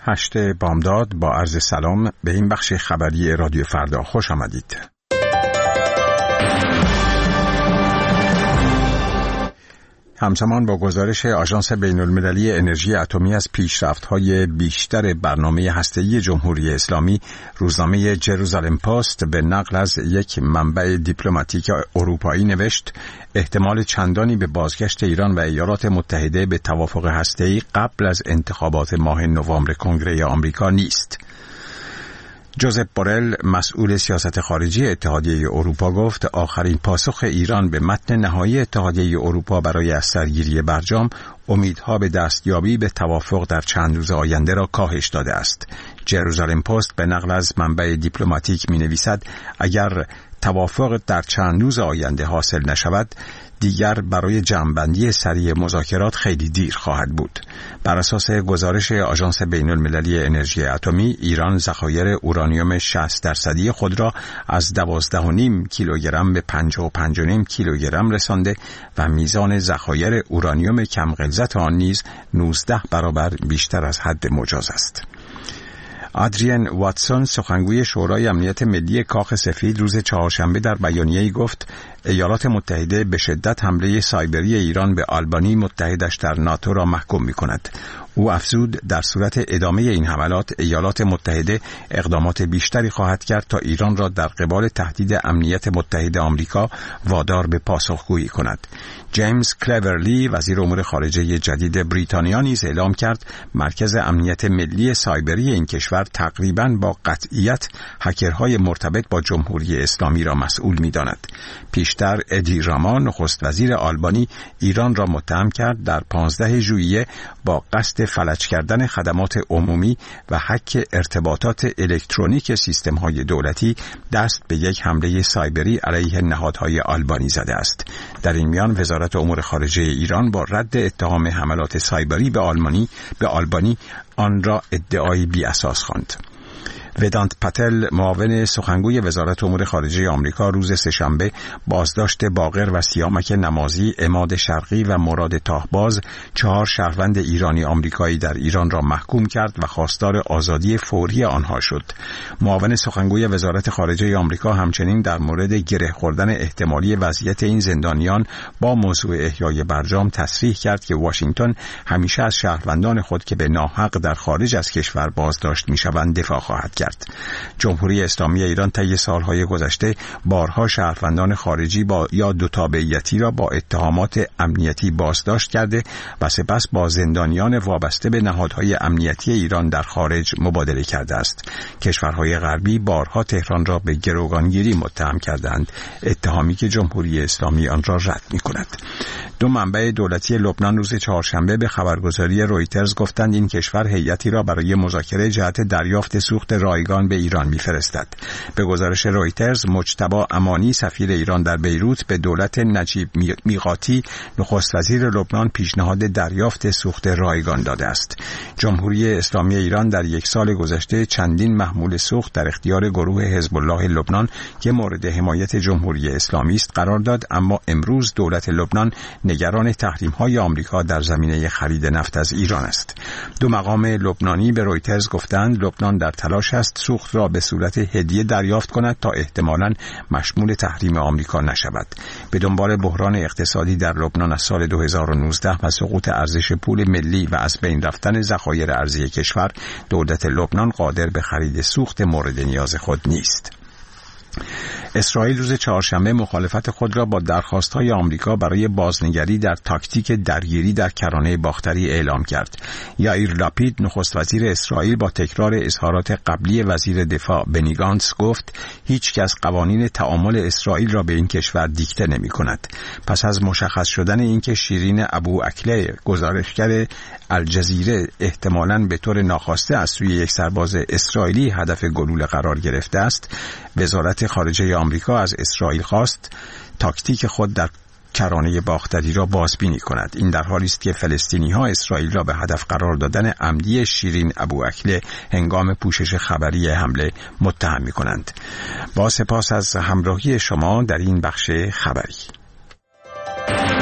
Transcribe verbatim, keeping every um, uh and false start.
هشت بامداد با عرض سلام به این بخش خبری رادیو فردا خوش آمدید. همزمان با گزارش آژانس بین‌المللی انرژی اتمی از پیشرفت‌های بیشتر برنامه هسته‌ای جمهوری اسلامی، روزنامه جروزالم پست به نقل از یک منبع دیپلماتیک اروپایی نوشت احتمال چندانی به بازگشت ایران و ایالات متحده به توافق هسته‌ای قبل از انتخابات ماه نوامبر کنگره آمریکا نیست. جوزپ بورل مسئول سیاست خارجی اتحادیه اروپا گفت آخرین پاسخ ایران به متن نهایی اتحادیه اروپا برای از سرگیری برجام امیدها به دستیابی به توافق در چند روز آینده را کاهش داده است. جروزالم پست به نقل از منبع دیپلماتیک می نویسد اگر توافق در چند روز آینده حاصل نشود دیگر برای جمع‌بندی سریع مذاکرات خیلی دیر خواهد بود. بر اساس گزارش آژانس بین‌المللی انرژی اتمی، ایران ذخایر اورانیوم شصت درصدی خود را از دوازده و نیم کیلوگرم به پنجاه و پنج و نیم کیلوگرم رسانده و میزان ذخایر اورانیوم کم غلظت آن نیز نوزده برابر بیشتر از حد مجاز است. آدریان واتسون سخنگوی شورای امنیت ملی کاخ سفید روز چهارشنبه در بیانیه‌ای گفت ایالات متحده به شدت حمله سایبری ایران به آلبانی متحدش در ناتو را محکوم می‌کند. او افزود در صورت ادامه این حملات ایالات متحده اقدامات بیشتری خواهد کرد تا ایران را در قبال تهدید امنیت متحد آمریکا وادار به پاسخگویی کند. جیمز کلورلی وزیر امور خارجه جدید بریتانیا نیز اعلام کرد مرکز امنیت ملی سایبری این کشور تقریباً با قطعیت هکرهای مرتبط با جمهوری اسلامی را مسئول می‌داند. پیشتر ادی راما نخست وزیر آلبانی ایران را متهم کرد در پانزده ژوئیه با قصد فلج کردن خدمات عمومی و حک ارتباطات الکترونیک سیستم‌های دولتی دست به یک حمله سایبری علیه نهادهای آلبانی زده است. در این میان وزارت امور خارجه ایران با رد اتهام حملات سایبری به آلمانی به آلبانی آن را ادعای بی اساس خواند. ودانت پتل معاون سخنگوی وزارت امور خارجه آمریکا روز سه‌شنبه بازداشت باقر و سیامک نمازی، عماد شرقی و مراد تاهباز چهار شهروند ایرانی آمریکایی در ایران را محکوم کرد و خواستار آزادی فوری آنها شد. معاون سخنگوی وزارت خارجه آمریکا همچنین در مورد گره خوردن احتمالی وضعیت این زندانیان با موضوع احیای برجام تصریح کرد که واشنگتن همیشه از شهروندان خود که به ناحق در خارج از کشور بازداشت می‌شوند دفاع خواهد کرد. جمهوری اسلامی ایران طی سالهای گذشته بارها شهروندان خارجی با یا دو تابعیتی را با اتهامات امنیتی بازداشت کرده و سپس با زندانیان وابسته به نهادهای امنیتی ایران در خارج مبادله کرده است. کشورهای غربی بارها تهران را به گروگانگیری متهم کردند، اتهامی که جمهوری اسلامی آن را رد می‌کند. دو منبع دولتی لبنان روز چهارشنبه به خبرگزاری رویترز گفتند این کشور هیئتی را برای مذاکره جهت دریافت سوخت رایگان به ایران می‌فرستد. به گزارش رویترز، مجتبی امانی سفیر ایران در بیروت به دولت نجیب میقاتی نخست وزیر لبنان پیشنهاد دریافت سوخت رایگان داده است. جمهوری اسلامی ایران در یک سال گذشته چندین محمول سوخت در اختیار گروه حزب الله لبنان که مورد حمایت جمهوری اسلامی است قرار داد، اما امروز دولت لبنان نگران تحریم‌های آمریکا در زمینه خرید نفت از ایران است. دو مقام لبنانی به رویترز گفتند لبنان در تلاش است سوخت را به صورت هدیه دریافت کند تا احتمالاً مشمول تحریم آمریکا نشود. به دنبال بحران اقتصادی در لبنان از سال دو هزار و نوزده و سقوط ارزش پول ملی و از بین رفتن ذخایر ارزی کشور، دولت لبنان قادر به خرید سوخت مورد نیاز خود نیست. اسرائیل روز چهارشنبه مخالفت خود را با درخواست‌های آمریکا برای بازنگری در تاکتیک درگیری در کرانه باختری اعلام کرد. یائیر لاپید نخست وزیر اسرائیل با تکرار اظهارات قبلی وزیر دفاع بنی گانتس گفت هیچ کس قوانین تعامل اسرائیل را به این کشور دیکته نمی‌کند. پس از مشخص شدن اینکه شیرین ابو عکله گزارشگر الجزیره احتمالاً به طور ناخواسته از سوی یک سرباز اسرائیلی هدف گلوله قرار گرفته است، وزارت خارجه آمریکا از اسرائیل خواست تاکتیک خود در کرانه باختری را بازبینی کند. این در حالی است که فلسطینی‌ها اسرائیل را به هدف قرار دادن عمدی شیرین ابو عکله هنگام پوشش خبری حمله متهم می‌کنند. با سپاس از همراهی شما در این بخش خبری.